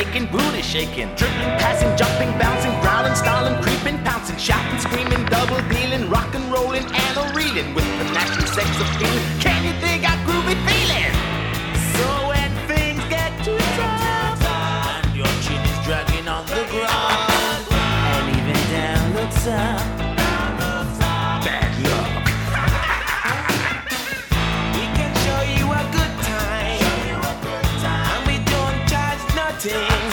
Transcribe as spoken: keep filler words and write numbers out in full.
making, booty shaking, dribbling, passing, jumping, bouncing, growling, stalling, creeping, pouncing, shouting, screaming, double dealing, rock and rolling, and a reeling with the natural sex appeal. Can you dig our groovy feeling? So when things get too tough and your chin is dragging on the ground, and even down looks up, bad luck. We can show you a good time, and we don't charge nothing.